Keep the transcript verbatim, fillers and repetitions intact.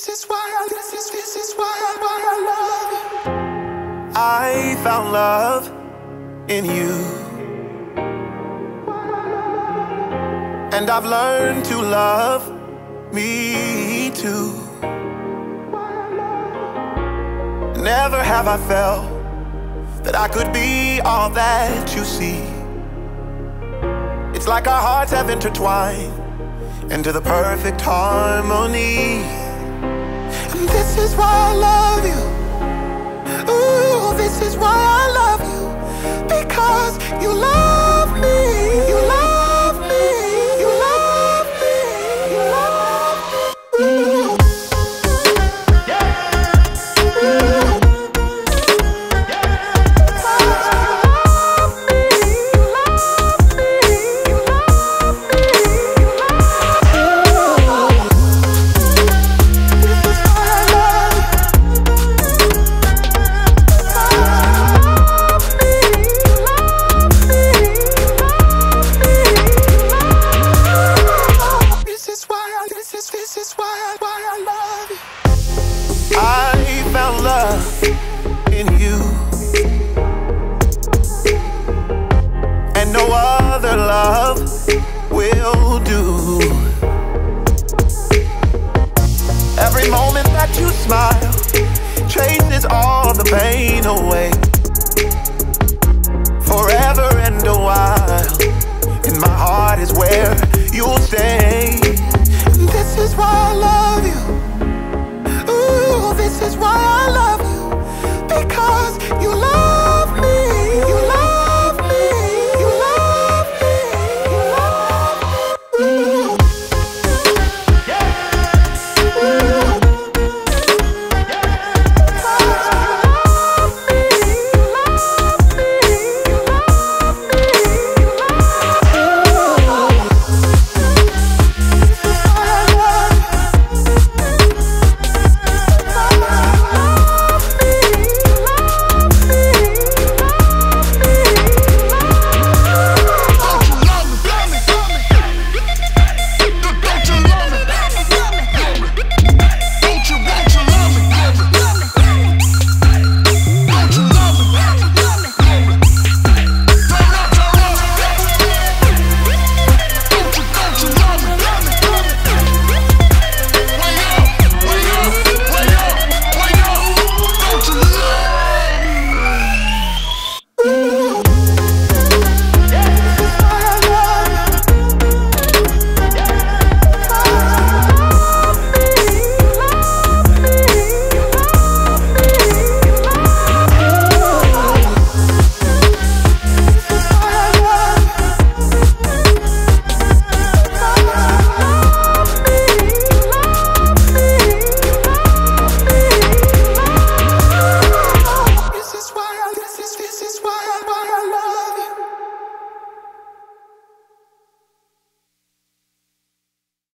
This is why I, this is, this is why I, why I love you. I found love in you, and I've learned to love me too. Never have I felt that I could be all that you see. It's like our hearts have intertwined into the perfect harmony. And this is why I love you. Ooh, this is why I love you. Because you love me. You love me. You love me. You love me. Ooh. I found love in you, and no other love will do. Every moment that you smile chases all the pain away. Forever and a while, in my heart is where you'll stay. And this is why I love you.